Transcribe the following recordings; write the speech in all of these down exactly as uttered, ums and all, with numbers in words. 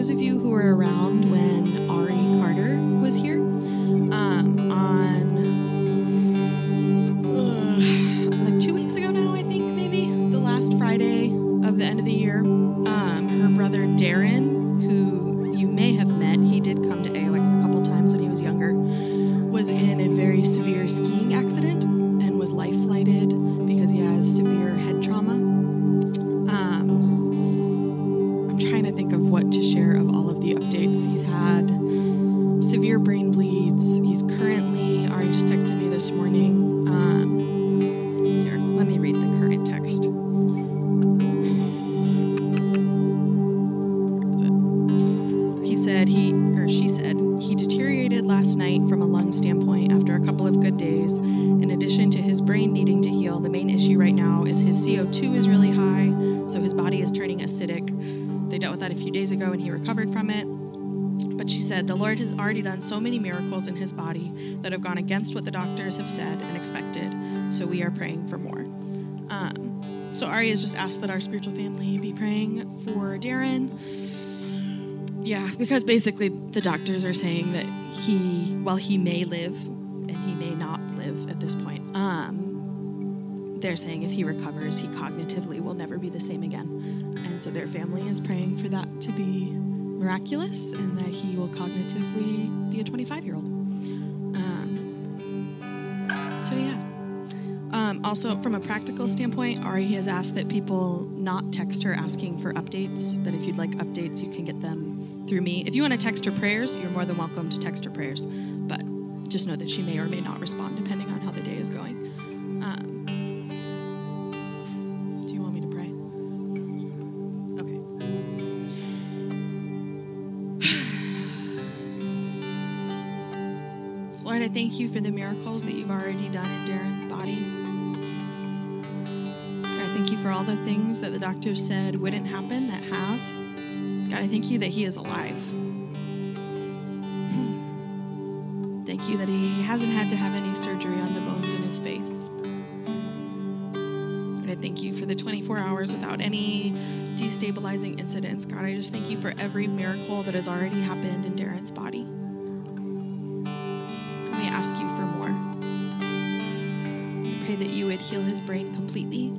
those of you who were around when Ari Carter was here, um, on uh, like two weeks ago now, I think maybe, the last Friday of the end of the year, um, her brother Darren, who you may have met, he did come to A O X a couple times when he was younger, was in a very severe skiing accident and was life flighted because he has severe head trauma. Um, I'm trying to think of what to share of all of the updates. He's had severe brain bleeds. He's currently, Ari just texted me this morning. Um, here, let me read the current text. Where is it? He said he, or she said, he deteriorated last night from a lung standpoint after a couple of good days. In addition to his brain needing to heal, the main issue right now is his C O two is really high, so his body is turning acidic. They dealt with that a few days ago and he recovered from it. But she said, the Lord has already done so many miracles in his body that have gone against what the doctors have said and expected, so we are praying for more. Um, so Ari has just asked that our spiritual family be praying for Darren. Yeah, because basically the doctors are saying that he, while he may live, and he may not live at this point, um, they're saying if he recovers, he cognitively will never be the same again. And so their family is praying for that to be miraculous and that he will cognitively be a twenty-five-year-old. Um, so yeah. Um, also, from a practical standpoint, Ari has asked that people not text her asking for updates, that if you'd like updates, you can get them through me. If you want to text her prayers, you're more than welcome to text her prayers, but just know that she may or may not respond depending on how the day is going. Um, do you want me to pray? Okay. Lord, I thank you for the miracles that you've already done in Darren's body. I thank you for all the things that the doctors said wouldn't happen that have. God, I thank you that he is alive. Thank you that he hasn't had to have any surgery on the bones in his face. And I thank you for the twenty-four hours without any destabilizing incidents. God, I just thank you for every miracle that has already happened in Darren's body. And we ask you for more. I pray that you would heal his brain completely.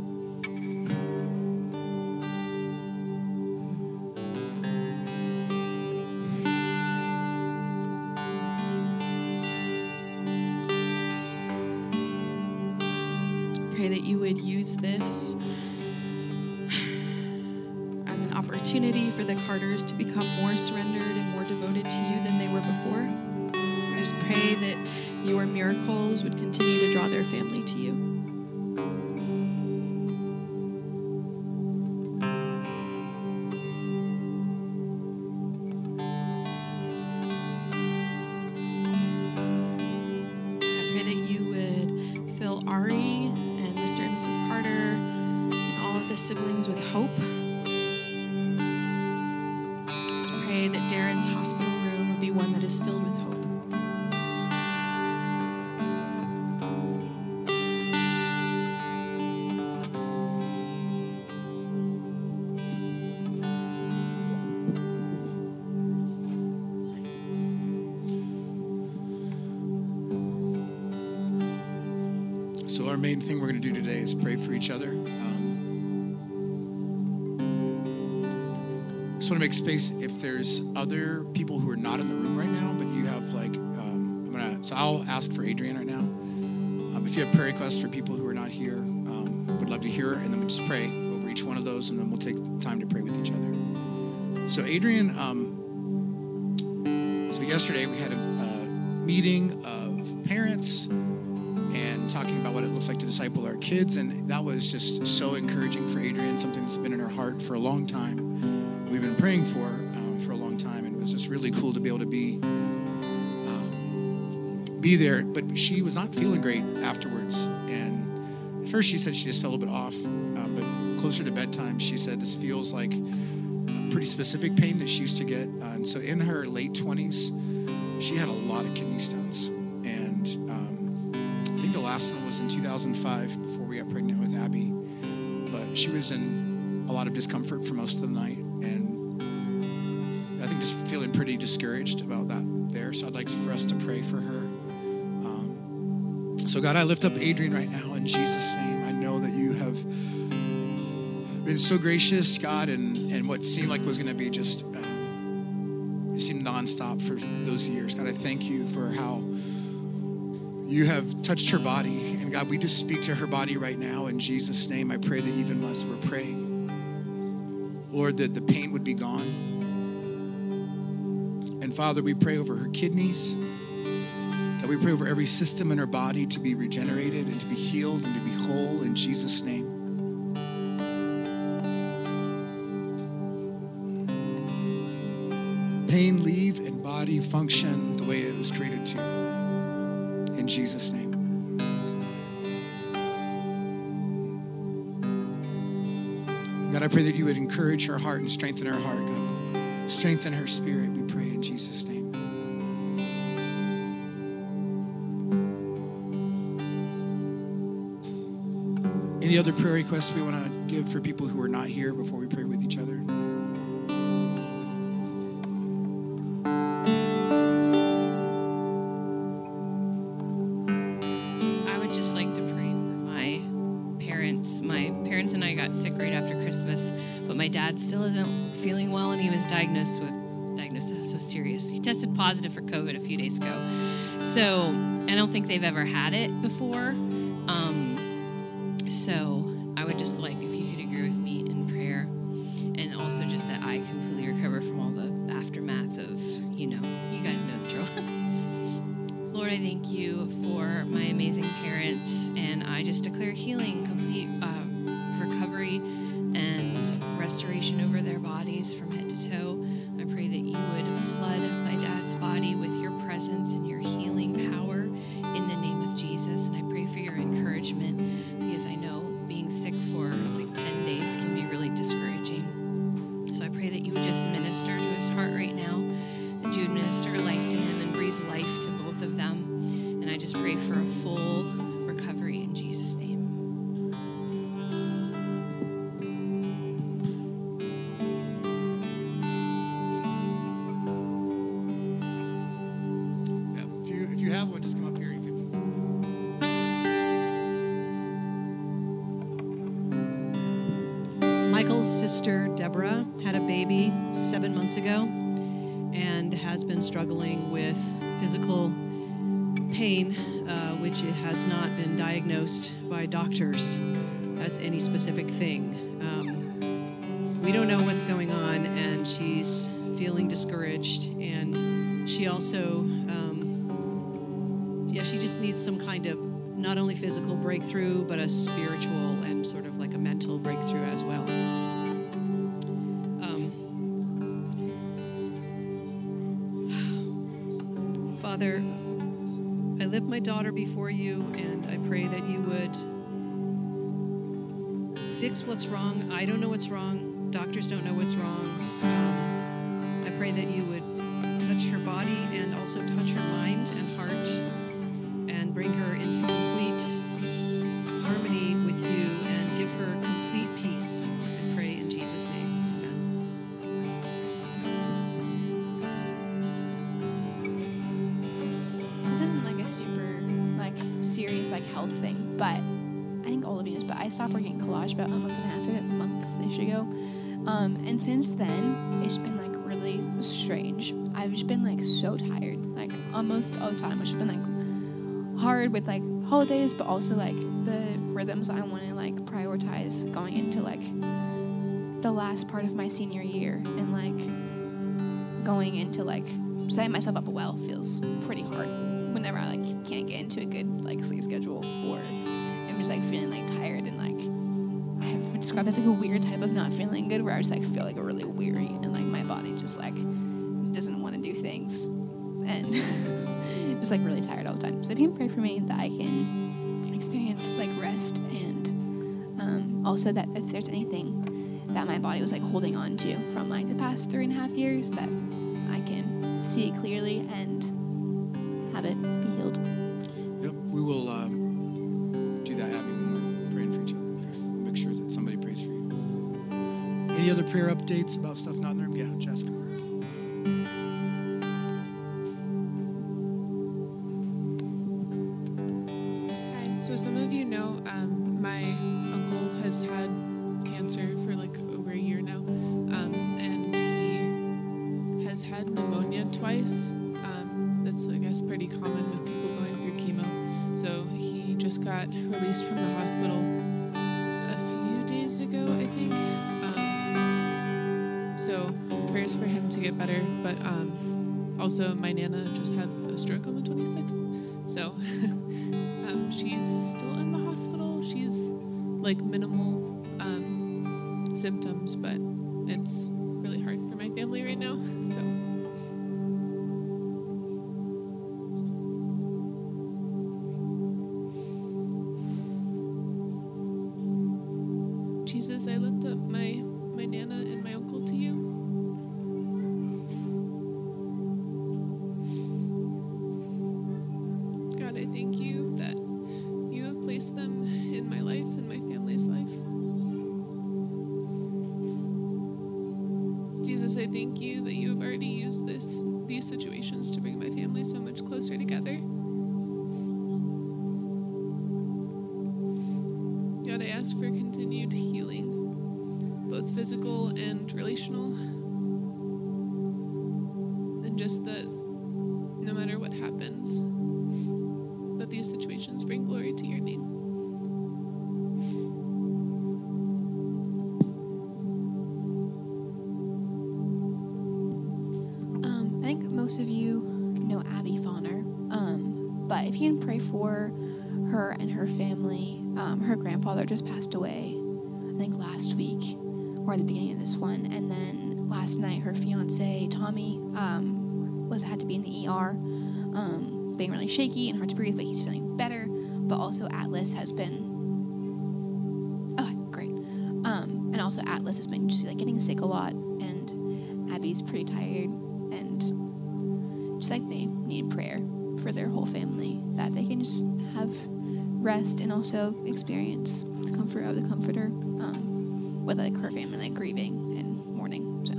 That you would use this as an opportunity for the Carters to become more surrendered and more devoted to you than they were before. I just pray that your miracles would continue to draw their family to you. I pray that you would fill Ari, Mister and Missus Carter, and all of the siblings with hope. Just pray that Darren's hospital room will be one that is filled with hope. So our main thing we're going to do today is pray for each other. Um, just want to make space if there's other people who are not in the room right now, but you have like, um, I'm gonna. So I'll ask for Adrian right now. Um, if you have prayer requests for people who are not here, um, would love to hear, and then we'll just pray over each one of those, and then we'll take time to pray with each other. So Adrian, um, so yesterday we had a, a meeting of parents and talking about what it looks like to disciple our kids. And that was just so encouraging for Adrian, something that's been in her heart for a long time. We've been praying for um, for a long time. And it was just really cool to be able to be um, be there. But she was not feeling great afterwards. And at first she said she just felt a little bit off. Uh, but closer to bedtime, she said this feels like a pretty specific pain that she used to get. Uh, and so in her late twenties, she had a lot of kidney stones. And um, the last one was in two thousand five before we got pregnant with Abby, but she was in a lot of discomfort for most of the night, and I think just feeling pretty discouraged about that there. So I'd like for us to pray for her. Um, so God, I lift up Adrian right now in Jesus' name. I know that you have been so gracious, God, and, and what seemed like was going to be just, um, it seemed nonstop for those years. God, I thank you for how you have touched her body. And God, we just speak to her body right now in Jesus' name. I pray that even as we're praying, Lord, that the pain would be gone. And Father, we pray over her kidneys. God, we pray over every system in her body to be regenerated and to be healed and to be whole in Jesus' name. Pain leave and body function the way it was created to. In Jesus' name. God, I pray that you would encourage her heart and strengthen her heart, God. Strengthen her spirit, we pray in Jesus' name. Any other prayer requests we want to give for people who are not here before we pray with each other? But my dad still isn't feeling well, and he was diagnosed with, diagnosed so serious. He tested positive for COVID a few days ago. So I don't think they've ever had it before. Um, so I would just like, if you could agree with me in prayer, and also just that I completely recover from all the aftermath of, you know, you guys know the drill. Lord, I thank you for my amazing parents, and I just declare healing, complete uh, recovery, and restoration over their bodies from head to toe. I pray that you would flood my dad's body with your presence and your healing power in the name of Jesus. And I pray for your encouragement, because I know being sick for like ten days can be really discouraging. So I pray that you would just minister to his heart right now, that you would minister life to him and breathe life to both of them. And I just pray for a full recovery in Jesus' name. Sister Deborah had a baby seven months ago and has been struggling with physical pain, uh, which it has not been diagnosed by doctors as any specific thing. Um, we don't know what's going on, and she's feeling discouraged, and she also, um, yeah, she just needs some kind of not only physical breakthrough, but a spiritual and sort of like a mental breakthrough as well. Father, I lift my daughter before you, and I pray that you would fix what's wrong. I don't know what's wrong. Doctors don't know what's wrong. Um, I pray that you would touch her body and also touch her mind and heart and bring her into complete harmony with you and give her complete peace. I pray in Jesus' name. Like health thing, but I think all of you knows, but I stopped working at Collage about a month and a half ago, a month-ish ago, um, and since then, it's been like really strange. I've just been like so tired, like almost all the time, which has been like hard with like holidays, but also like the rhythms I want to like prioritize going into like the last part of my senior year, and like going into like setting myself up well feels pretty hard whenever I like can't get into a good like sleep schedule, or I'm just like feeling like tired, and like I have described as like a weird type of not feeling good, where I just like feel like really weary, and like my body just like doesn't want to do things, and just like really tired all the time. So if you can pray for me that I can experience like rest, and um, also that if there's anything that my body was like holding on to from like the past three and a half years, that I can see it clearly and have it be healed. Yep, we will um, do that, Abby, when we're praying for each other. Okay? We'll make sure that somebody prays for you. Any other prayer updates about stuff not in the room? Yeah, Jessica. So some of you know um, my uncle has had cancer for like over a year now, um, and he has had pneumonia twice. Um, that's, I guess, pretty common with people going through chemo. So he just got released from the hospital a few days ago, I think. Um, so prayers for him to get better. But um, also my Nana just had a stroke on the twenty-sixth. So um, she's still in the hospital. She's like minimal um, symptoms, but it's really hard for my family right now. So. Jesus, I lift up my, my Nana and my uncle to you. God, I thank you that you have placed them in my life and my family's life. Jesus, I thank you that you have already used this these situations to bring my family so much closer together. God, I ask for continued healing, both physical and relational, and just that no matter what happens, that these situations bring glory to your name. Um, I think most of you know Abby Fauner, um, but if you can pray for her and her family. Um, her grandfather just passed away, I think last week or at the beginning of this one, and then last night her fiance Tommy um, was had to be in the E R, um, being really shaky and hard to breathe, but he's feeling better. But also Atlas has been, oh great, um, and also Atlas has been just like getting sick a lot, and Abby's pretty tired, and just like they need prayer for their whole family, that they can just have rest and also experience the comfort of the Comforter, um, with like her family like grieving and mourning. So.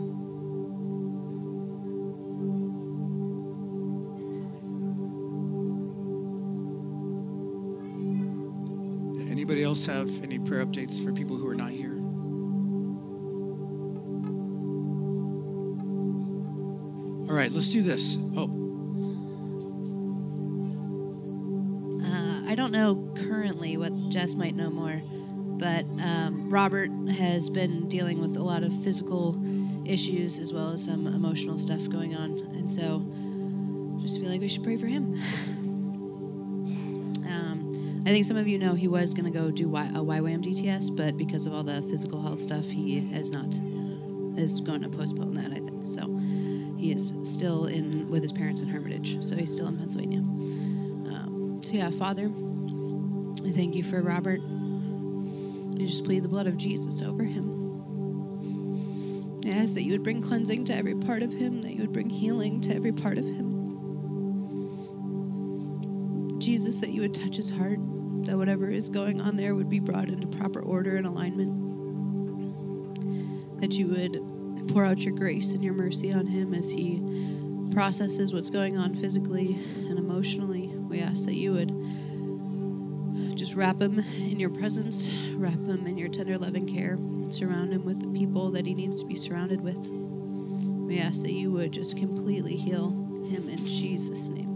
Anybody else have any prayer updates for people who are not here? All right, let's do this. Oh. I don't know currently what Jess might know more, but um, Robert has been dealing with a lot of physical issues as well as some emotional stuff going on, and so just feel like we should pray for him. um, I think some of you know he was going to go do y- a Y WAM D T S, but because of all the physical health stuff, he has not is going to postpone that, I think. So he is still in with his parents in Hermitage, so he's still in Pennsylvania. So yeah, Father, I thank you for Robert. I just plead the blood of Jesus over him. I ask that you would bring cleansing to every part of him, that you would bring healing to every part of him. Jesus, that you would touch his heart, that whatever is going on there would be brought into proper order and alignment. That you would pour out your grace and your mercy on him as he processes what's going on physically and emotionally. We ask that you would just wrap him in your presence, wrap him in your tender loving care, surround him with the people that he needs to be surrounded with. We ask that you would just completely heal him in Jesus' name.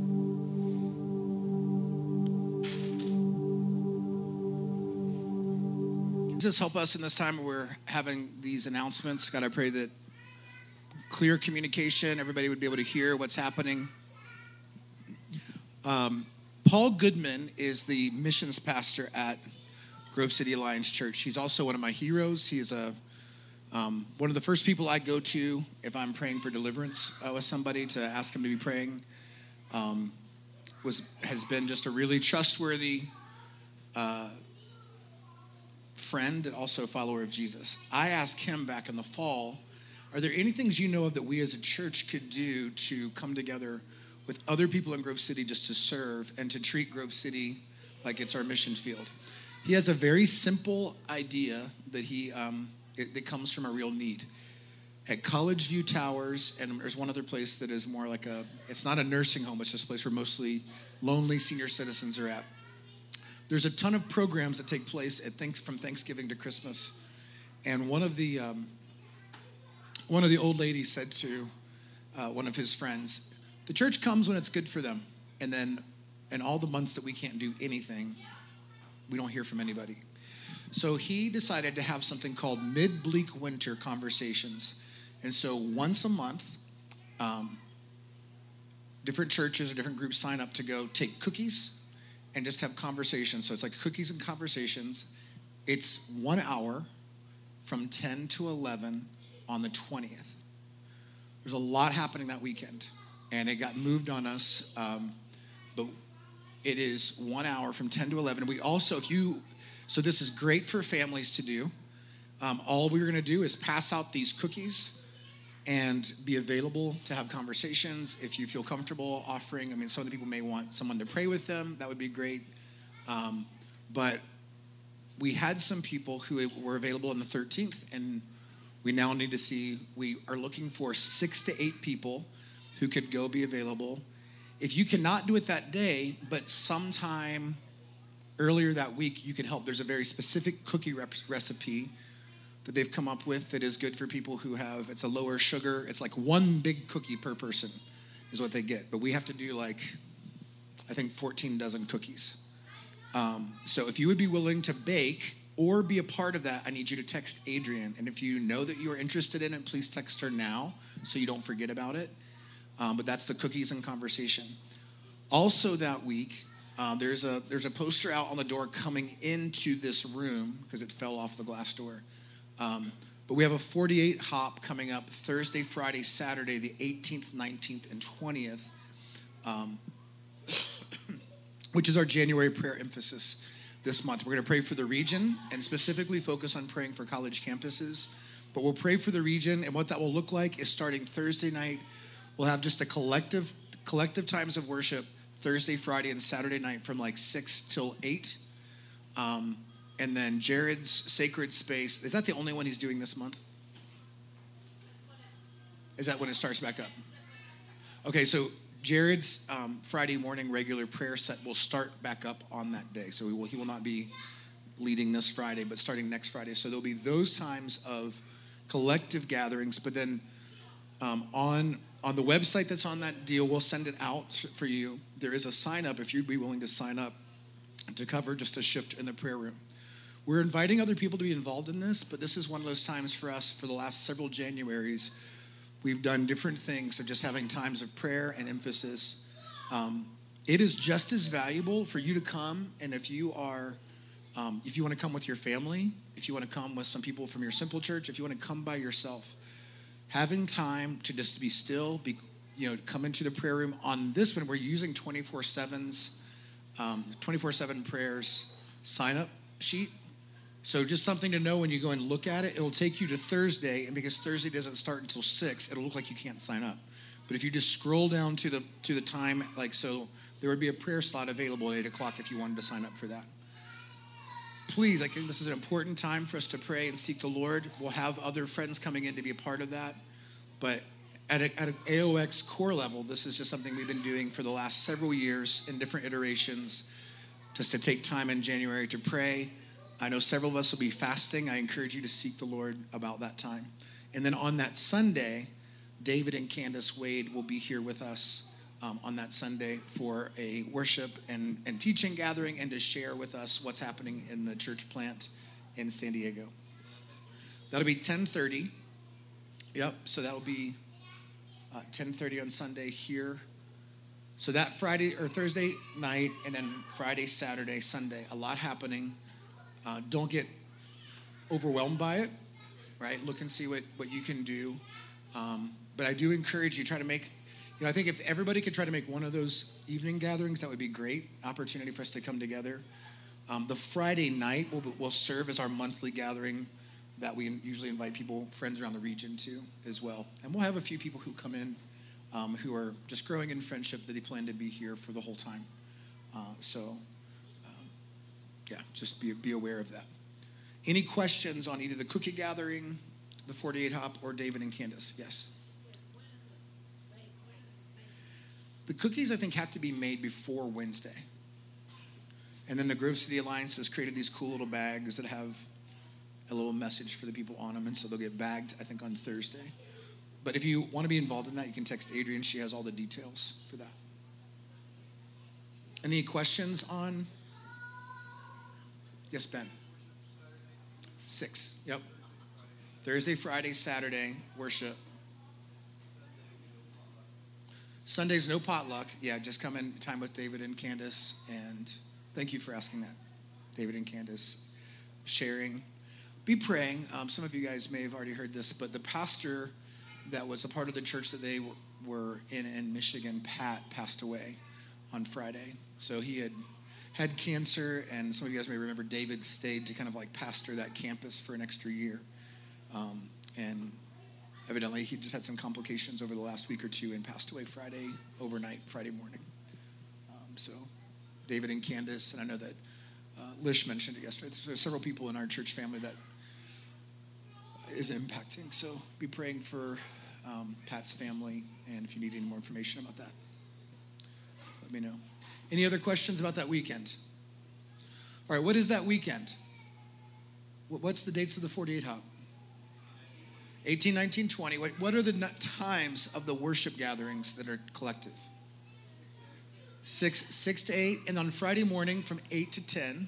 Jesus, help us in this time where we're having these announcements. God, I pray that clear communication, everybody would be able to hear what's happening. Um, Paul Goodman is the missions pastor at Grove City Alliance Church. He's also one of my heroes. He's a um, one of the first people I go to if I'm praying for deliverance uh, with somebody to ask him to be praying. Um, was has been just a really trustworthy uh, friend and also a follower of Jesus. I asked him back in the fall, are there any things you know of that we as a church could do to come together with other people in Grove City just to serve and to treat Grove City like it's our mission field? He has a very simple idea that he um, it, that comes from a real need. At College View Towers, and there's one other place that is more like a, it's not a nursing home, it's just a place where mostly lonely senior citizens are at. there's a ton of programs that take place at thanks from Thanksgiving to Christmas. And one of the um, one of the old ladies said to uh, one of his friends, the church comes when it's good for them. And then in all the months that we can't do anything, we don't hear from anybody. So he decided to have something called mid-bleak winter conversations. And so once a month, um, different churches or different groups sign up to go take cookies and just have conversations. So it's like cookies and conversations. It's one hour from ten to eleven on the twentieth. There's a lot happening that weekend, and it got moved on us. Um, but it is one hour from ten to eleven. We also, if you, so this is great for families to do. Um, all we're going to do is pass out these cookies and be available to have conversations. If you feel comfortable offering, I mean, some of the people may want someone to pray with them. That would be great. Um, but we had some people who were available on the thirteenth, and we now need to see, we are looking for six to eight people who could go be available. If you cannot do it that day, but sometime earlier that week, you can help. There's a very specific cookie rep- recipe that they've come up with that is good for people who have, it's a lower sugar. It's like one big cookie per person is what they get. But we have to do like, I think fourteen dozen cookies. Um, so if you would be willing to bake or be a part of that, I need you to text Adrian. And if you know that you are interested in it, please text her now so you don't forget about it. Um, but that's the cookies and conversation. Also that week, uh, there's a there's a poster out on the door coming into this room because it fell off the glass door. Um, but we have a forty-eight hop coming up Thursday, Friday, Saturday, the eighteenth, nineteenth, and twentieth, um, which is our January prayer emphasis this month. We're going to pray for the region and specifically focus on praying for college campuses. But we'll pray for the region, and what that will look like is starting Thursday night, we'll have just a collective collective times of worship Thursday, Friday, and Saturday night from like six till eight. Um, and then Jared's Sacred Space, is that the only one he's doing this month? Is that when it starts back up? Okay, so Jared's um, Friday morning regular prayer set will start back up on that day. So he will, he will not be leading this Friday, but starting next Friday. So there'll be those times of collective gatherings, but then um, on on the website that's on that deal, we'll send it out for you. There is a sign up if you'd be willing to sign up to cover just a shift in the prayer room. We're inviting other people to be involved in this, but this is one of those times for us for the last several Januaries. We've done different things of just having times of prayer and emphasis. Um, it is just as valuable for you to come, and if you are, um, if you want to come with your family, if you want to come with some people from your simple church, if you want to come by yourself, having time to just be still, be, you know, come into the prayer room. On this one, we're using twenty-four seven's, um, twenty-four seven prayers sign-up sheet. So just something to know when you go and look at it, it'll take you to Thursday, and because Thursday doesn't start until six, it'll look like you can't sign up. But if you just scroll down to the to the time, like so, there would be a prayer slot available at eight o'clock if you wanted to sign up for that. Please, I think this is an important time for us to pray and seek the Lord. We'll have other friends coming in to be a part of that. But at, a, at an A O X core level, this is just something we've been doing for the last several years in different iterations, just to take time in January to pray. I know several of us will be fasting. I encourage you to seek the Lord about that time. And then on that Sunday, David and Candace Wade will be here with us um, on that Sunday for a worship and, and teaching gathering and to share with us what's happening in the church plant in San Diego. That'll be ten thirty. Yep, so that will be uh, ten thirty on Sunday here. So that Friday or Thursday night, and then Friday, Saturday, Sunday, a lot happening. Uh, don't get overwhelmed by it, right? Look and see what, what you can do. Um, but I do encourage you, try to make, you know, I think if everybody could try to make one of those evening gatherings, that would be great. Opportunity for us to come together. Um, the Friday night will, will serve as our monthly gathering that we usually invite people, friends around the region to as well. And we'll have a few people who come in um, who are just growing in friendship that they plan to be here for the whole time. Uh, so... Yeah, just be, be aware of that. Any questions on either the cookie gathering, the forty-eight hop, or David and Candace? Yes? The cookies, I think, have to be made before Wednesday. And then the Grove City Alliance has created these cool little bags that have a little message for the people on them, and so they'll get bagged, I think, on Thursday. But if you want to be involved in that, you can text Adrian. She has all the details for that. Any questions on? Yes, Ben. Six. Yep. Thursday, Friday, Saturday, worship. Sunday's no potluck. Yeah, just come in time with David and Candace. And thank you for asking that, David and Candace. Sharing. Be praying. Um, some of you guys may have already heard this, but the pastor that was a part of the church that they were in in Michigan, Pat, passed away on Friday. So he had had cancer, and some of you guys may remember David stayed to kind of like pastor that campus for an extra year. Um, and evidently he just had some complications over the last week or two and passed away Friday, overnight, Friday morning. Um, so David and Candace, and I know that uh, Lish mentioned it yesterday. There's several people in our church family that is impacting. So be praying for um, Pat's family, and if you need any more information about that, let me know. Any other questions about that weekend? All right, what is that weekend? What's the dates of the forty-eight Hop? eighteen, nineteen, twenty. What are the times of the worship gatherings that are collective? Six, six to eight, and on Friday morning from eight to ten.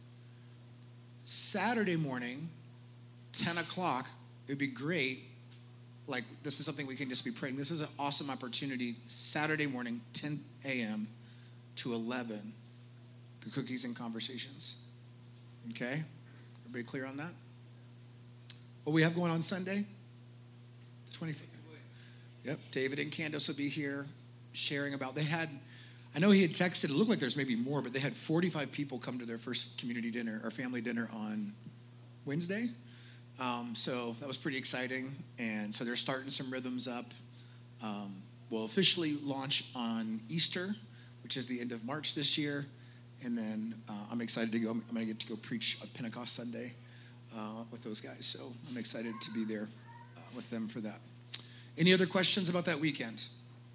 Saturday morning, ten o'clock. It would be great. Like, this is something we can just be praying. This is an awesome opportunity. Saturday morning, ten a.m. to eleven, the cookies and conversations. Okay? Everybody clear on that? What we have going on Sunday? The twenty-fifth. Yep, David and Candace will be here sharing about, they had, I know he had texted, it looked like there's maybe more, but they had forty-five people come to their first community dinner or family dinner on Wednesday. Um, so that was pretty exciting. And so they're starting some rhythms up. Um, we'll officially launch on Easter, which is the end of March this year. And then uh, I'm excited to go. I'm, I'm going to get to go preach on Pentecost Sunday uh, with those guys. So I'm excited to be there uh, with them for that. Any other questions about that weekend?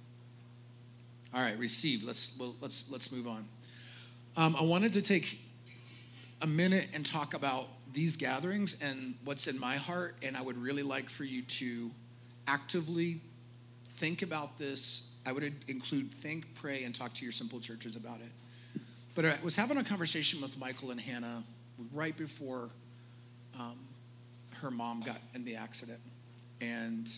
All right, received. Let's well, let's let's move on. Um, I wanted to take a minute and talk about these gatherings and what's in my heart, and I would really like for you to actively think about this. I would include think, pray, and talk to your simple churches about it. But I was having a conversation with Michael and Hannah right before um, her mom got in the accident, and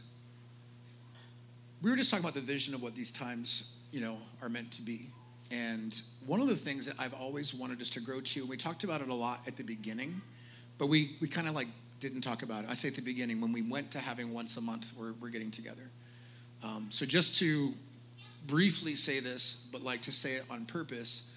we were just talking about the vision of what these times, you know, are meant to be. And one of the things that I've always wanted us to grow to, and we talked about it a lot at the beginning, but we, we kind of like didn't talk about it. I say at the beginning, when we went to having once a month, we're, we're getting together. Um, so just to briefly say this, but like to say it on purpose,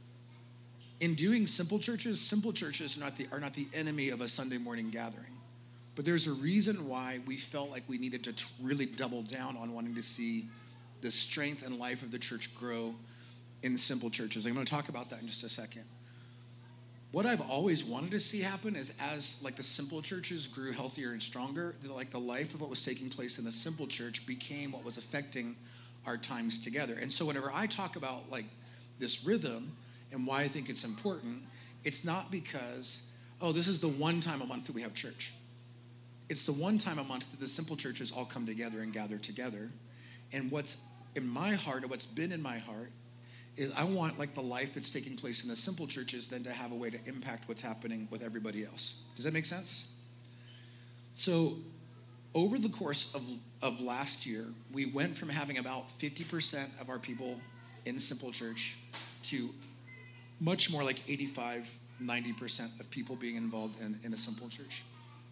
in doing simple churches, simple churches are not the, are not the enemy of a Sunday morning gathering. But there's a reason why we felt like we needed to t- really double down on wanting to see the strength and life of the church grow in simple churches. I'm going to talk about that in just a second. What I've always wanted to see happen is as like the simple churches grew healthier and stronger, that like the life of what was taking place in the simple church became what was affecting our times together. And so whenever I talk about like this rhythm and why I think it's important, it's not because, oh, this is the one time a month that we have church. It's the one time a month that the simple churches all come together and gather together. And what's in my heart, or what's been in my heart, is I want like the life that's taking place in the simple churches then to have a way to impact what's happening with everybody else. Does that make sense? So over the course of, of last year, we went from having about fifty percent of our people in simple church to much more like eighty-five, ninety percent of people being involved in, in a simple church.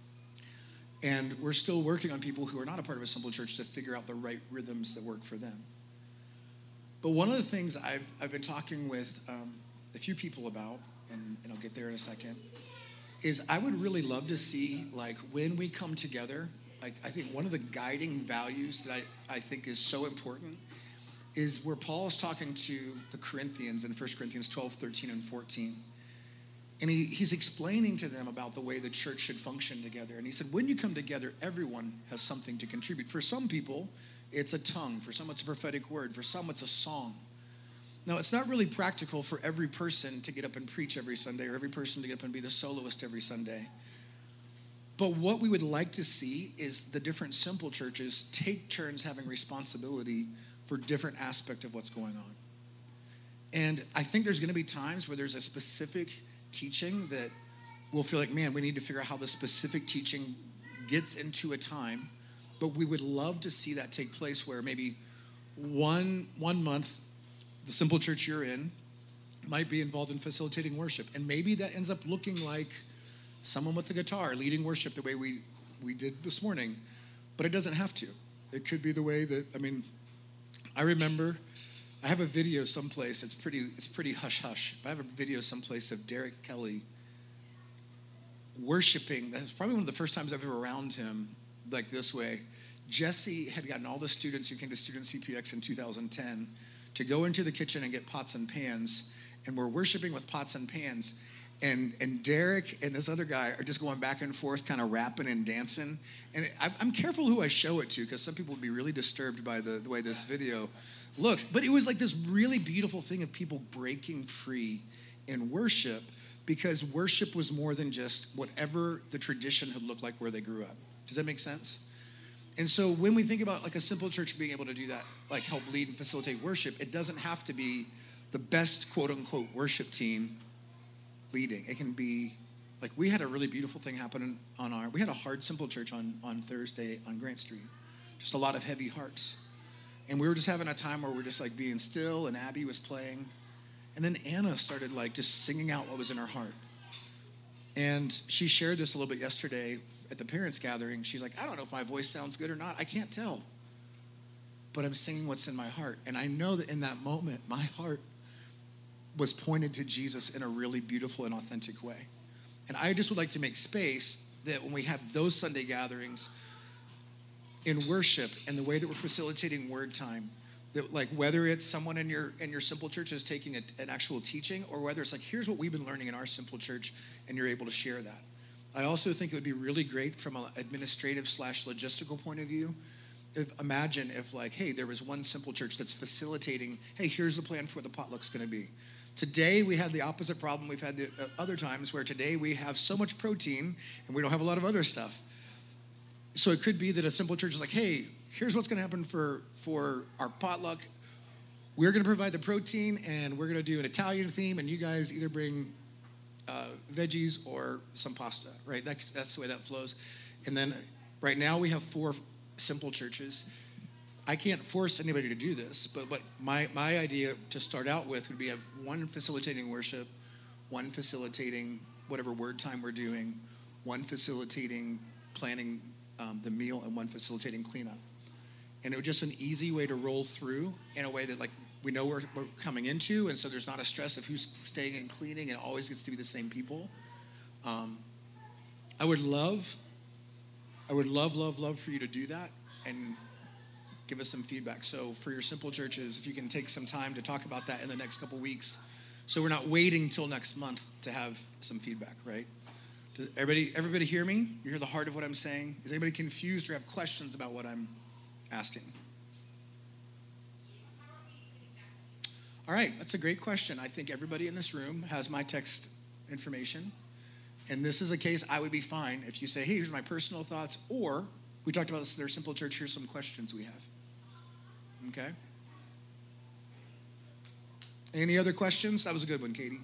And we're still working on people who are not a part of a simple church to figure out the right rhythms that work for them. But one of the things I've I've been talking with um, a few people about, and, and I'll get there in a second, is I would really love to see, like, when we come together, like, I think one of the guiding values that I, I think is so important is where Paul is talking to the Corinthians in First Corinthians twelve, thirteen, and fourteen. And he, he's explaining to them about the way the church should function together. And he said, when you come together, everyone has something to contribute. For some people, it's a tongue. For some, it's a prophetic word. For some, it's a song. Now, it's not really practical for every person to get up and preach every Sunday or every person to get up and be the soloist every Sunday. But what we would like to see is the different simple churches take turns having responsibility for different aspect of what's going on. And I think there's going to be times where there's a specific teaching that we'll feel like, man, we need to figure out how the specific teaching gets into a time. But we would love to see that take place where maybe one, one month, the simple church you're in might be involved in facilitating worship. And maybe that ends up looking like someone with a guitar leading worship the way we, we did this morning. But it doesn't have to. It could be the way that, I mean, I remember, I have a video someplace, it's pretty, it's pretty hush-hush. I have a video someplace of Derek Kelly worshiping. That's probably one of the first times I've ever around him like this way. Jesse had gotten all the students who came to Student C P X in two thousand ten to go into the kitchen and get pots and pans, and we're worshiping with pots and pans, and and Derek and this other guy are just going back and forth, kind of rapping and dancing. And it, I, I'm careful who I show it to, because some people would be really disturbed by the, the way this video looks. But it was like this really beautiful thing of people breaking free in worship, because worship was more than just whatever the tradition had looked like where they grew up. Does that make sense? And so when we think about like a simple church being able to do that, like help lead and facilitate worship, it doesn't have to be the best quote unquote worship team leading. It can be like, we had a really beautiful thing happen on our, we had a hard simple church on, on Thursday on Grant Street. Just a lot of heavy hearts. And we were just having a time where we're just like being still, and Abby was playing. And then Anna started like just singing out what was in her heart. And she shared this a little bit yesterday at the parents' gathering. She's like, I don't know if my voice sounds good or not. I can't tell. But I'm singing what's in my heart. And I know that in that moment, my heart was pointed to Jesus in a really beautiful and authentic way. And I just would like to make space that when we have those Sunday gatherings in worship and the way that we're facilitating word time, that like whether it's someone in your in your simple church is taking a, an actual teaching, or whether it's like, here's what we've been learning in our simple church, and you're able to share that. I also think it would be really great from an administrative slash logistical point of view. If, imagine if like, hey, there was one simple church that's facilitating, hey, here's the plan for what the potluck's going to be. Today we had the opposite problem we've had the uh, other times, where today we have so much protein and we don't have a lot of other stuff. So it could be that a simple church is like, hey, here's what's going to happen for, for our potluck. We're going to provide the protein, and we're going to do an Italian theme, and you guys either bring uh, veggies or some pasta, right? That, that's the way that flows. And then right now we have four simple churches. I can't force anybody to do this, but what my, my idea to start out with would be have one facilitating worship, one facilitating whatever word time we're doing, one facilitating planning um, the meal, and one facilitating cleanup. And it was just an easy way to roll through in a way that like we know we're, we're coming into, and so there's not a stress of who's staying and cleaning, and it always gets to be the same people. Um, I would love, I would love, love, love for you to do that and give us some feedback. So for your simple churches, if you can take some time to talk about that in the next couple weeks, so we're not waiting till next month to have some feedback, right? Does everybody, everybody hear me? You hear the heart of what I'm saying? Is anybody confused or have questions about what I'm asking? All right, that's a great question. I think everybody in this room has my text information. And this is a case I would be fine if you say, hey, here's my personal thoughts, or we talked about this in their simple church, here's some questions we have. Okay? Any other questions? That was a good one, Katie.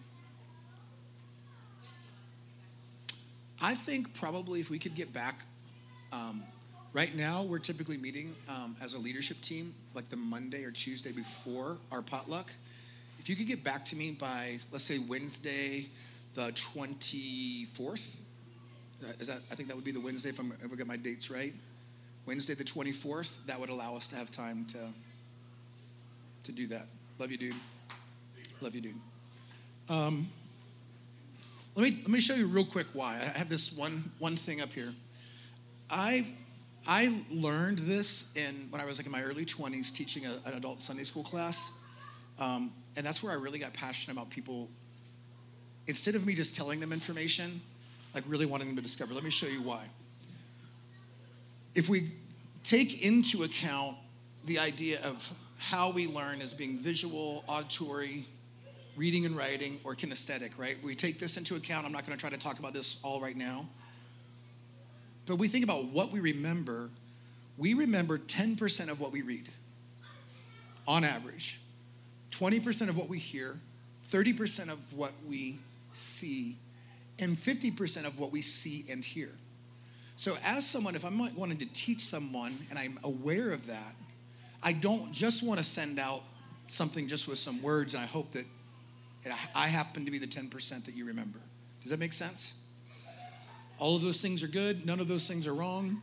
I think probably if we could get back, um, right now we're typically meeting um, as a leadership team like the Monday or Tuesday before our potluck. If you could get back to me by, let's say, Wednesday the twenty-fourth. Is that, I think that would be the Wednesday if, I'm, if I get my dates right. Wednesday the twenty-fourth, that would allow us to have time to, to do that. Love you, dude. Love you, dude. Um, let me let me show you real quick why. I have this one one thing up here. I've I learned this in when I was like in my early twenties teaching a, an adult Sunday school class. Um, and that's where I really got passionate about people. Instead of me just telling them information, like really wanting them to discover. Let me show you why. If we take into account the idea of how we learn as being visual, auditory, reading and writing, or kinesthetic, right? We take this into account. I'm not going to try to talk about this all right now. But we think about what we remember. We remember ten percent of what we read, on average. twenty percent of what we hear, thirty percent of what we see, and fifty percent of what we see and hear. So as someone, if I'm wanting to teach someone and I'm aware of that, I don't just want to send out something just with some words and I hope that I happen to be the ten percent that you remember. Does that make sense? All of those things are good. None of those things are wrong.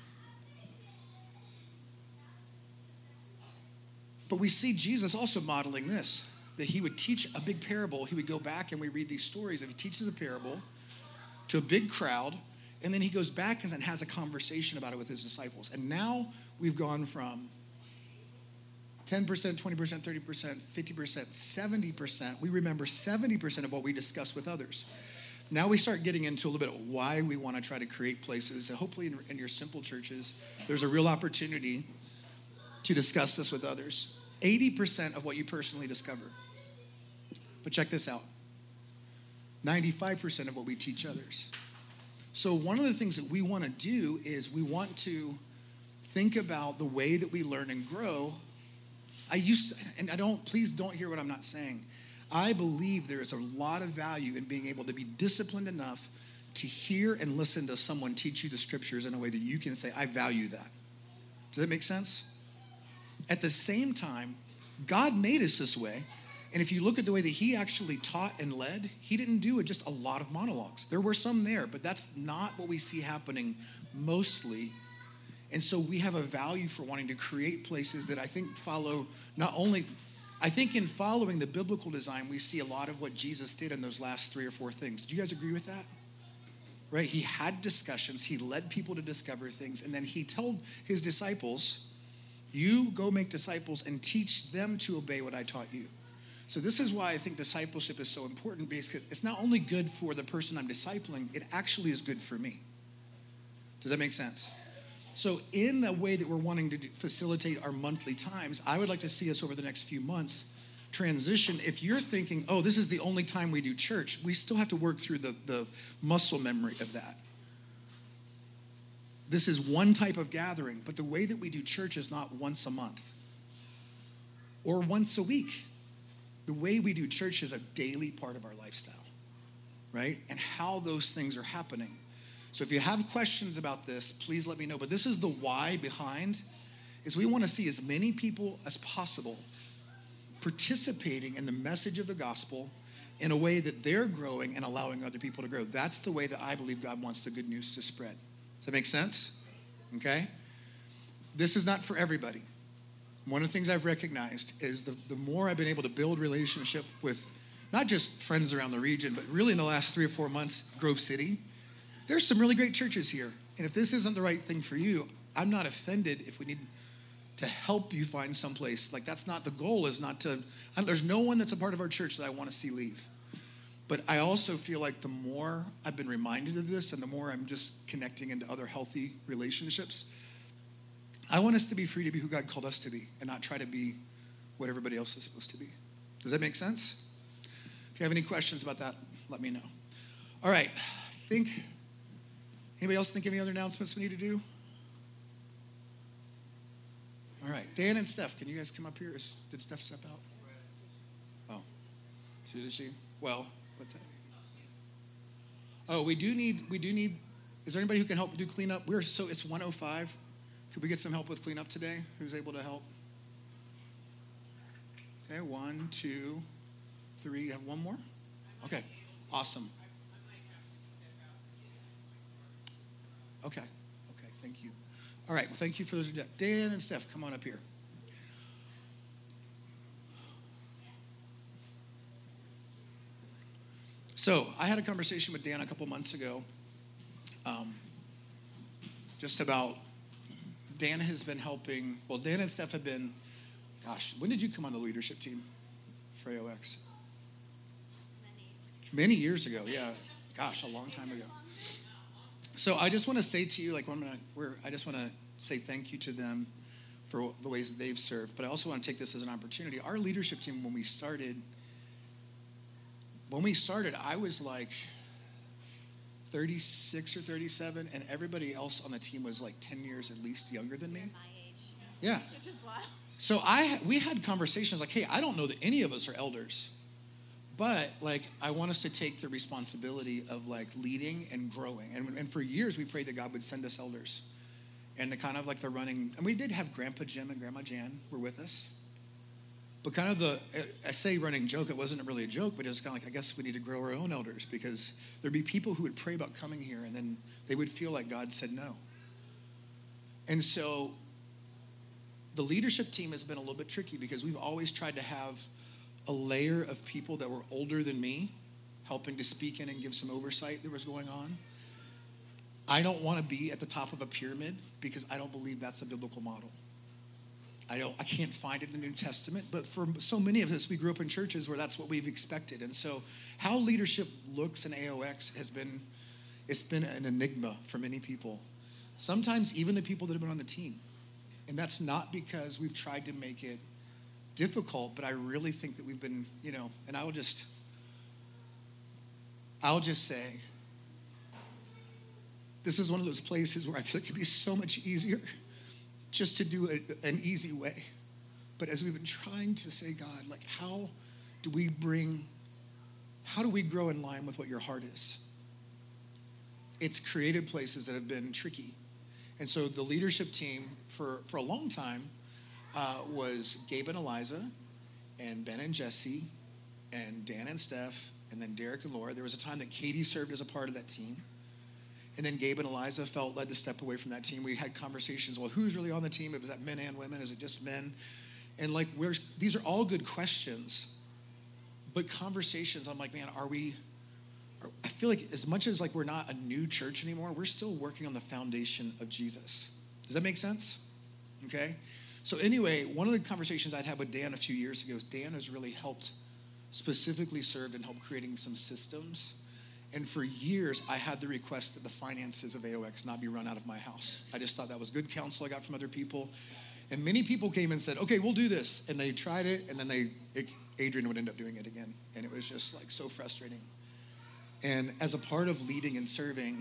But we see Jesus also modeling this, that he would teach a big parable. He would go back and we read these stories. If he teaches a parable to a big crowd, and then he goes back and then has a conversation about it with his disciples. And now we've gone from ten percent, twenty percent, thirty percent, fifty percent, seventy percent. We remember seventy percent of what we discuss with others. Now we start getting into a little bit of why we want to try to create places. And hopefully in, in your simple churches, there's a real opportunity to discuss this with others. eighty percent of what you personally discover. But check this out. ninety-five percent of what we teach others. So one of the things that we want to do is we want to think about the way that we learn and grow. I used to, and I don't, please don't hear what I'm not saying. I believe there is a lot of value in being able to be disciplined enough to hear and listen to someone teach you the scriptures in a way that you can say, I value that. Does that make sense? At the same time, God made us this way. And if you look at the way that he actually taught and led, he didn't do it just a lot of monologues. There were some there, but that's not what we see happening mostly. And so we have a value for wanting to create places that I think follow not only, I think in following the biblical design, we see a lot of what Jesus did in those last three or four things. Do you guys agree with that? Right? He had discussions. He led people to discover things. And then he told his disciples, you go make disciples and teach them to obey what I taught you. So this is why I think discipleship is so important, because it's not only good for the person I'm discipling, it actually is good for me. Does that make sense? So in the way that we're wanting to do, facilitate our monthly times, I would like to see us over the next few months transition. If you're thinking, oh, this is the only time we do church, we still have to work through the, the muscle memory of that. This is one type of gathering, but the way that we do church is not once a month or once a week. The way we do church is a daily part of our lifestyle, right? And how those things are happening. So if you have questions about this, please let me know. But this is the why behind, is we want to see as many people as possible participating in the message of the gospel in a way that they're growing and allowing other people to grow. That's the way that I believe God wants the good news to spread. Does that make sense? Okay? This is not for everybody. One of the things I've recognized is the, the more I've been able to build relationship with not just friends around the region, but really in the last three or four months, Grove City, there's some really great churches here. And if this isn't the right thing for you, I'm not offended if we need to help you find someplace. Like that's not the goal, is not to, I, there's no one that's a part of our church that I want to see leave. But I also feel like the more I've been reminded of this and the more I'm just connecting into other healthy relationships, I want us to be free to be who God called us to be and not try to be what everybody else is supposed to be. Does that make sense? If you have any questions about that, let me know. All right. Think, anybody else think any other announcements we need to do? All right. Dan and Steph, can you guys come up here? Is, did Steph step out? Oh. She did she? Well, what's that? Oh, we do need, we do need, is there anybody who can help do cleanup? We're so, it's one oh five. Could we get some help with cleanup today? Who's able to help? Okay, one, two, three. You have one more? Okay, awesome. Okay, okay, thank you. All right, well, thank you for those. Dan and Steph, come on up here. So I had a conversation with Dan a couple months ago um, just about Dan has been helping, well, Dan and Steph have been, gosh, when did you come on the leadership team for A O X? Many years ago, yeah. Gosh, a long time ago. So I just want to say to you, like, I'm gonna, we're, I just want to say thank you to them for the ways that they've served. But I also want to take this as an opportunity. Our leadership team, when we started, when we started, I was like thirty-six or thirty-seven, and everybody else on the team was like ten years at least younger than me. My age. Yeah. Which is wild. So I we had conversations like, hey, I don't know that any of us are elders, but like I want us to take the responsibility of like leading and growing. And, and for years we prayed that God would send us elders. And the kind of like the running, and we did have Grandpa Jim and Grandma Jan were with us. But kind of the, I say running joke, it wasn't really a joke, but it was kind of like, I guess we need to grow our own elders, because there'd be people who would pray about coming here and then they would feel like God said no. And so the leadership team has been a little bit tricky, because we've always tried to have a layer of people that were older than me, helping to speak in and give some oversight that was going on. I don't want to be at the top of a pyramid, because I don't believe that's a biblical model. I don't. I can't find it in the New Testament, but for so many of us, we grew up in churches where that's what we've expected. And so how leadership looks in A O X has been, it's been an enigma for many people. Sometimes even the people that have been on the team. And that's not because we've tried to make it difficult, but I really think that we've been, you know, and I'll just, I'll just say, this is one of those places where I feel like it'd be so much easier just to do it an easy way. But as we've been trying to say, God, like, how do we bring, how do we grow in line with what your heart is? It's created places that have been tricky. And so the leadership team for, for a long time uh, was Gabe and Eliza and Ben and Jesse and Dan and Steph and then Derek and Laura. There was a time that Katie served as a part of that team. And then Gabe and Eliza felt led to step away from that team. We had conversations, well, who's really on the team? Is that men and women? Is it just men? And like, we're, these are all good questions. But conversations, I'm like, man, are we, are, I feel like as much as like we're not a new church anymore, we're still working on the foundation of Jesus. Does that make sense? Okay. So anyway, one of the conversations I'd had with Dan a few years ago is Dan has really helped, specifically served and helped creating some systems. And for years, I had the request that the finances of A O X not be run out of my house. I just thought that was good counsel I got from other people. And many people came and said, okay, we'll do this. And they tried it, and then they, it, Adrian would end up doing it again. And it was just like so frustrating. And as a part of leading and serving,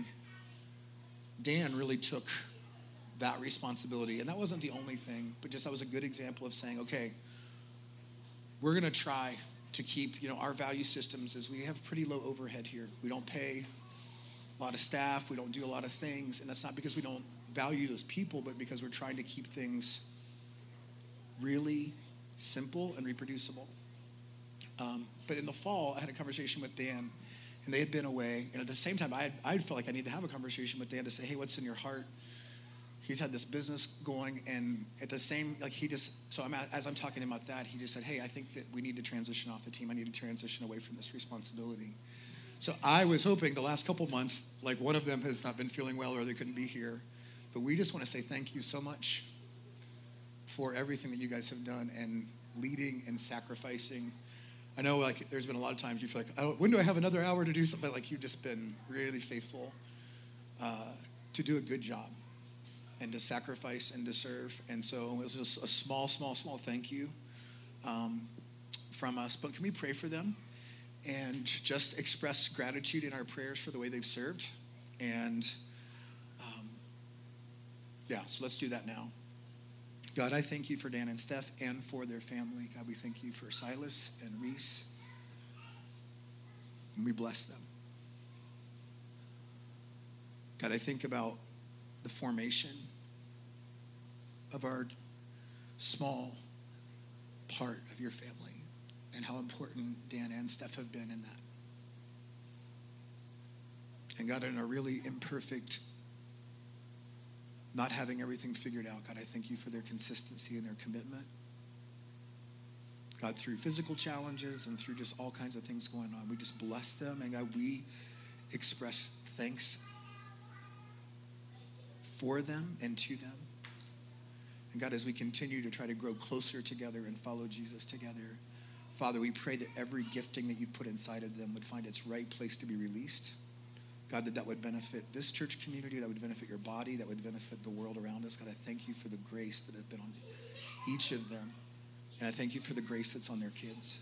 Dan really took that responsibility. And that wasn't the only thing, but just that was a good example of saying, okay, we're going to try to keep, you know, our value systems is we have pretty low overhead here. We don't pay a lot of staff. We don't do a lot of things. And that's not because we don't value those people, but because we're trying to keep things really simple and reproducible. Um, but in the fall, I had a conversation with Dan, and they had been away. And at the same time, I had, I felt like I needed to have a conversation with Dan to say, hey, what's in your heart? He's had this business going, and at the same, like he just, so I'm as I'm talking to him about that, he just said, hey, I think that we need to transition off the team. I need to transition away from this responsibility. So I was hoping the last couple months, like one of them has not been feeling well or they couldn't be here. But we just want to say thank you so much for everything that you guys have done and leading and sacrificing. I know like there's been a lot of times you feel like, oh, when do I have another hour to do something? Like you've just been really faithful uh, to do a good job and to sacrifice and to serve. And so it was just a small, small, small thank you um, from us. But can we pray for them and just express gratitude in our prayers for the way they've served? And um, yeah, so let's do that now. God, I thank you for Dan and Steph and for their family. God, we thank you for Silas and Reese. And we bless them. God, I think about the formation of our small part of your family and how important Dan and Steph have been in that. And God, in a really imperfect, not having everything figured out, God, I thank you for their consistency and their commitment. God, through physical challenges and through just all kinds of things going on, we just bless them. And God, we express thanks for them and to them. And God, as we continue to try to grow closer together and follow Jesus together, Father, we pray that every gifting that you've put inside of them would find its right place to be released. God, that that would benefit this church community, that would benefit your body, that would benefit the world around us. God, I thank you for the grace that has been on each of them. And I thank you for the grace that's on their kids.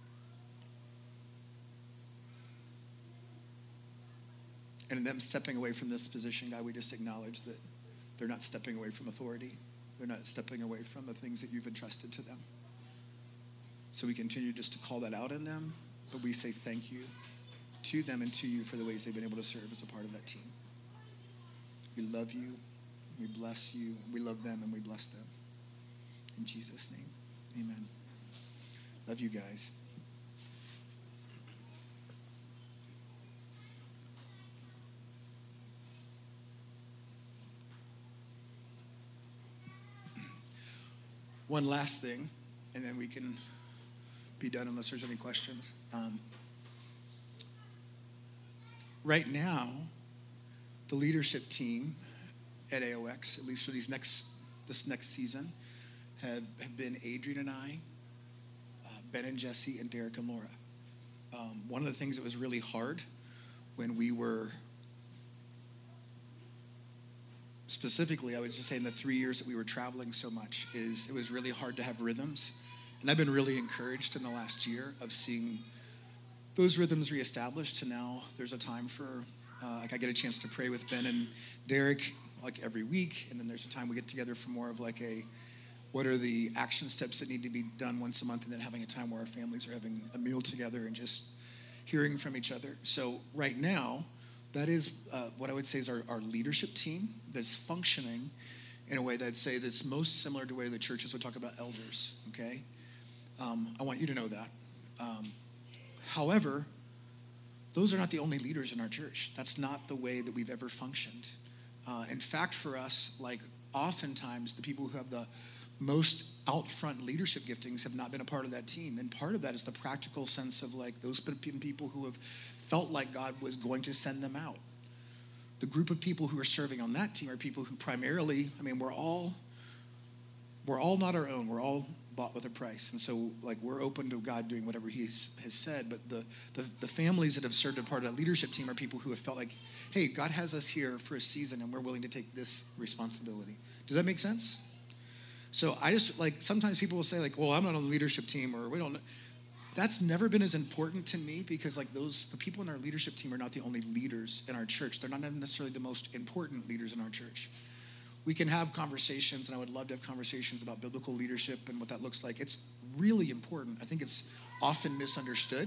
And in them stepping away from this position, God, we just acknowledge that they're not stepping away from authority. They're not stepping away from the things that you've entrusted to them. So we continue just to call that out in them, but we say thank you to them and to you for the ways they've been able to serve as a part of that team. We love you. We bless you. We love them and we bless them. In Jesus' name, amen. Love you guys. One last thing, and then we can be done unless there's any questions. Um, right now, the leadership team at A O X, at least for these next this next season, have, have been Adrian and I, uh, Ben and Jesse, and Derek and Laura. Um, one of the things that was really hard when we were, specifically, I would just say in the three years that we were traveling so much, is it was really hard to have rhythms. And I've been really encouraged in the last year of seeing those rhythms reestablished to now there's a time for, uh, like I get a chance to pray with Ben and Derek like every week. And then there's a time we get together for more of like a, what are the action steps that need to be done once a month, and then having a time where our families are having a meal together and just hearing from each other. So right now, that is uh, what I would say is our, our leadership team that's functioning in a way that I'd say that's most similar to the way the churches would talk about elders, okay? Um, I want you to know that. Um, however, those are not the only leaders in our church. That's not the way that we've ever functioned. Uh, in fact, for us, like oftentimes the people who have the most out front leadership giftings have not been a part of that team. And part of that is the practical sense of like those people who have felt like God was going to send them out. The group of people who are serving on that team are people who primarily, I mean, we're all, we're all not our own. We're all bought with a price. And so like we're open to God doing whatever he has, has said. But the, the, the families that have served a part of that leadership team are people who have felt like, hey, God has us here for a season and we're willing to take this responsibility. Does that make sense? So I just like, sometimes people will say like, well, I'm not on the leadership team or we don't know. That's never been as important to me because like those, the people in our leadership team are not the only leaders in our church. They're not necessarily the most important leaders in our church. We can have conversations, and I would love to have conversations about biblical leadership and what that looks like. It's really important. I think it's often misunderstood.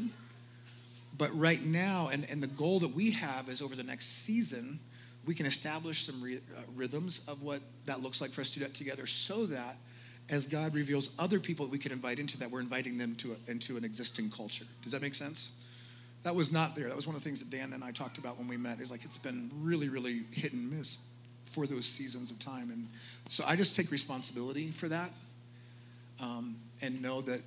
But right now, and, and the goal that we have is over the next season, we can establish some re, uh, rhythms of what that looks like for us to do that together so that as God reveals other people that we can invite into that, we're inviting them to a, into an existing culture. Does that make sense? That was not there. That was one of the things that Dan and I talked about when we met. Is like it's been really, really hit and miss for those seasons of time. And so I just take responsibility for that um, and know that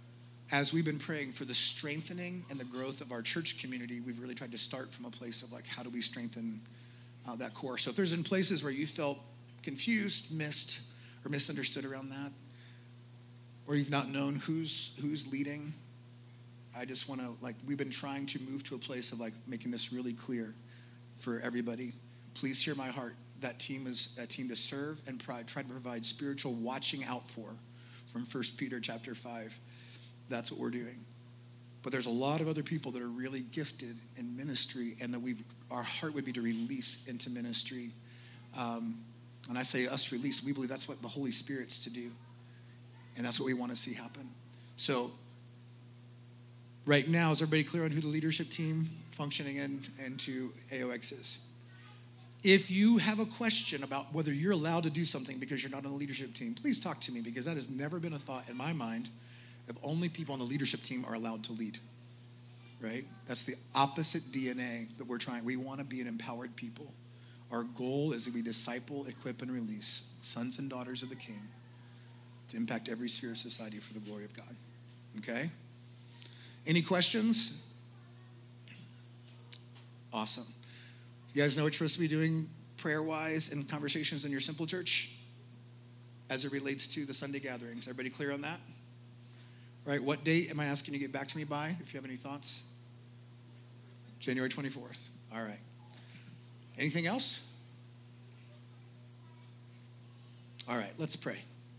as we've been praying for the strengthening and the growth of our church community, we've really tried to start from a place of like, how do we strengthen uh, that core? So if there's in places where you felt confused, missed, or misunderstood around that, or you've not known who's who's leading, I just want to, like, we've been trying to move to a place of like making this really clear for everybody. Please hear my heart. That team is a team to serve and try to provide spiritual watching out for from First Peter chapter five. That's what we're doing. But there's a lot of other people that are really gifted in ministry and that we've, our heart would be to release into ministry. Um, and I say us release, we believe that's what the Holy Spirit's to do. And that's what we want to see happen. So right now, is everybody clear on who the leadership team functioning in, into A O X is? If you have a question about whether you're allowed to do something because you're not on the leadership team, please talk to me, because that has never been a thought in my mind if only people on the leadership team are allowed to lead, right? That's the opposite D N A that we're trying. We want to be an empowered people. Our goal is that we disciple, equip, and release sons and daughters of the King to impact every sphere of society for the glory of God, okay? Any questions? Awesome. You guys know what you're supposed to be doing prayer-wise and conversations in your simple church as it relates to the Sunday gatherings. Everybody clear on that? All right, what date am I asking you to get back to me by, if you have any thoughts? January twenty-fourth. All right. Anything else? All right, let's pray.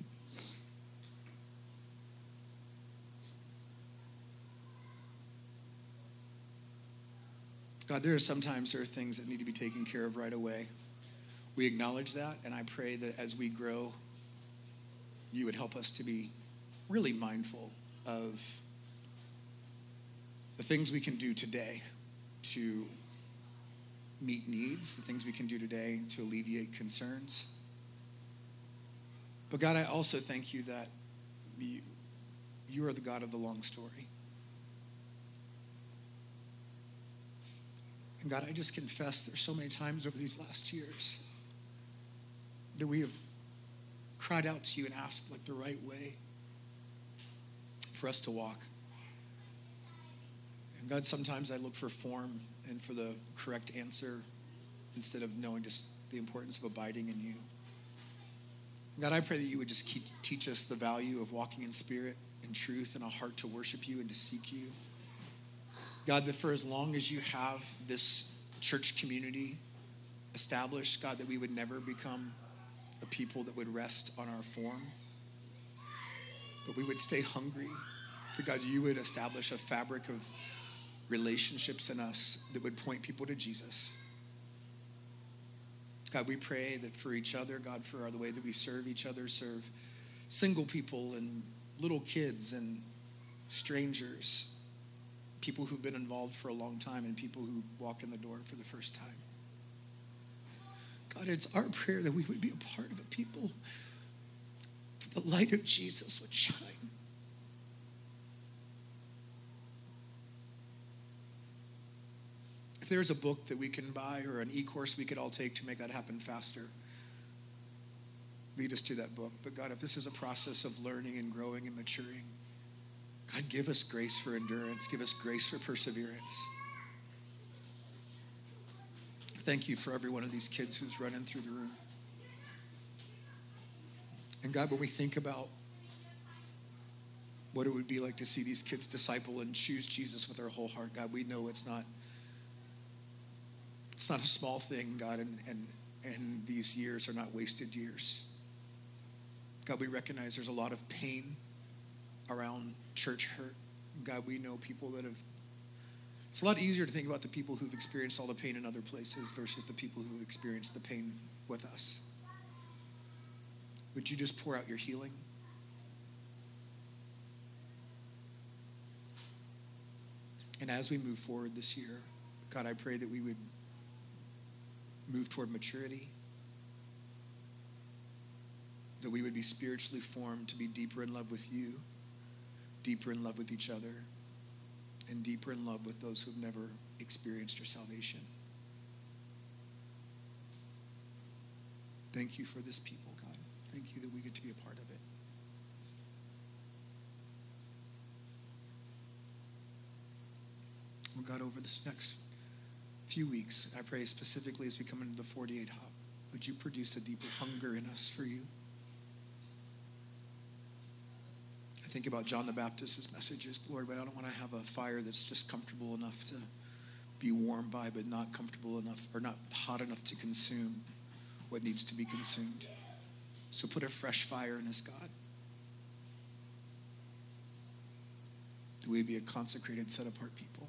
God, there are sometimes there are things that need to be taken care of right away. We acknowledge that, and I pray that as we grow, you would help us to be really mindful of the things we can do today to meet needs, the things we can do today to alleviate concerns. But God, I also thank you that you, you are the God of the long story. And God, I just confess there's so many times over these last years that we have cried out to you and asked like the right way for us to walk. And God, sometimes I look for form and for the correct answer instead of knowing just the importance of abiding in you. God, I pray that you would just keep, teach us the value of walking in spirit and truth and a heart to worship you and to seek you. God, that for as long as you have this church community established, God, that we would never become a people that would rest on our form, but we would stay hungry. That God, you would establish a fabric of relationships in us that would point people to Jesus. God, we pray that for each other, God, for the way that we serve each other, serve single people and little kids and strangers, people who've been involved for a long time and people who walk in the door for the first time. God, it's our prayer that we would be a part of a people that the light of Jesus would shine. If there's a book that we can buy or an e-course we could all take to make that happen faster, lead us to that book. But God, if this is a process of learning and growing and maturing, God, give us grace for endurance. Give us grace for perseverance. Thank you for every one of these kids who's running through the room. And God, when we think about what it would be like to see these kids disciple and choose Jesus with their whole heart, God, we know it's not it's not a small thing, God, and, and, and these years are not wasted years. God, we recognize there's a lot of pain around church hurt. God, we know people that have, it's a lot easier to think about the people who've experienced all the pain in other places versus the people who've experienced the pain with us. Would you just pour out your healing? And as we move forward this year, God, I pray that we would move toward maturity, that we would be spiritually formed to be deeper in love with you, deeper in love with each other, and deeper in love with those who've never experienced your salvation. Thank you for this people, God. Thank you that we get to be a part of it. Well, God, over this next few weeks, I pray specifically as we come into the forty-eight hop, would you produce a deeper hunger in us for you? I think about John the Baptist's messages, Lord, but I don't want to have a fire that's just comfortable enough to be warmed by, but not comfortable enough or not hot enough to consume what needs to be consumed. So put a fresh fire in us, God. That we be a consecrated, set-apart people.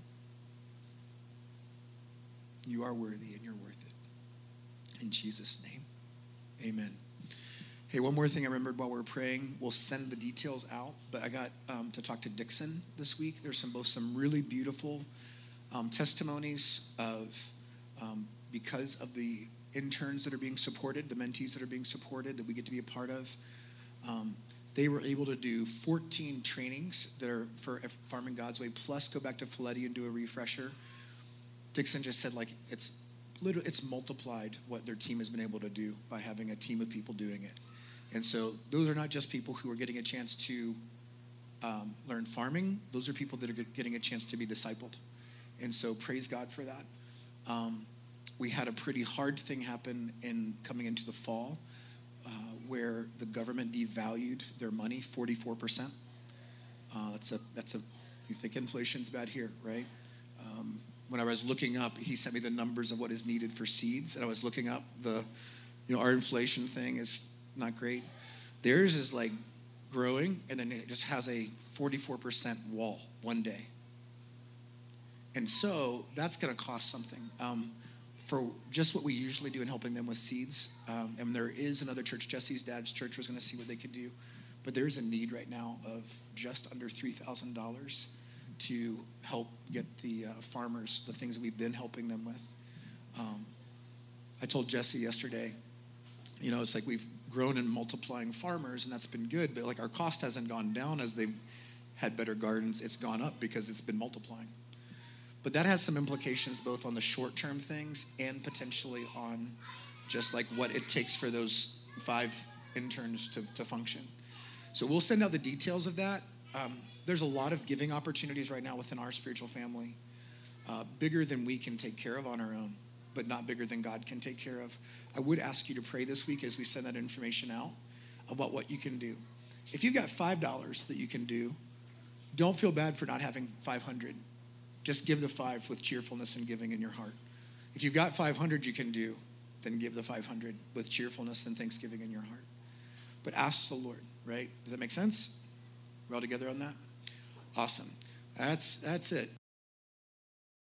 You are worthy and you're worth it. In Jesus' name, amen. Hey, one more thing I remembered while we were praying. We'll send the details out, but I got um, to talk to Dixon this week. There's some both some really beautiful um, testimonies of um, because of the interns that are being supported, the mentees that are being supported that we get to be a part of. Um, they were able to do fourteen trainings that are for Farming God's Way, plus go back to Folletti and do a refresher. Dixon just said, like, it's literally, it's multiplied what their team has been able to do by having a team of people doing it. And so those are not just people who are getting a chance to um, learn farming. Those are people that are getting a chance to be discipled. And so praise God for that. Um, we had a pretty hard thing happen in coming into the fall uh, where the government devalued their money forty-four percent. Uh, that's a, that's a, you think inflation's bad here, right? Um, when I was looking up, he sent me the numbers of what is needed for seeds, and I was looking up the, you know, our inflation thing is not great. Theirs is like growing, and then it just has a forty-four percent wall one day. And so that's going to cost something. Um, for just what we usually do in helping them with seeds. Um, and there is another church, Jesse's dad's church was going to see what they could do. But there's a need right now of just under three thousand dollars to help get the uh, farmers the things that we've been helping them with. Um, I told Jesse yesterday, you know, it's like we've grown and multiplying farmers, and that's been good. But like our cost hasn't gone down as they've had better gardens. It's gone up because it's been multiplying. But that has some implications both on the short-term things and potentially on just like what it takes for those five interns to, to function. So we'll send out the details of that. Um, there's a lot of giving opportunities right now within our spiritual family, uh, bigger than we can take care of on our own, but not bigger than God can take care of. I would ask you to pray this week as we send that information out about what you can do. If you've got five dollars that you can do, don't feel bad for not having five hundred. Just give the five with cheerfulness and giving in your heart. If you've got five hundred you can do, then give the five hundred with cheerfulness and thanksgiving in your heart. But ask the Lord, right? Does that make sense? We're all together on that? Awesome. That's that's it.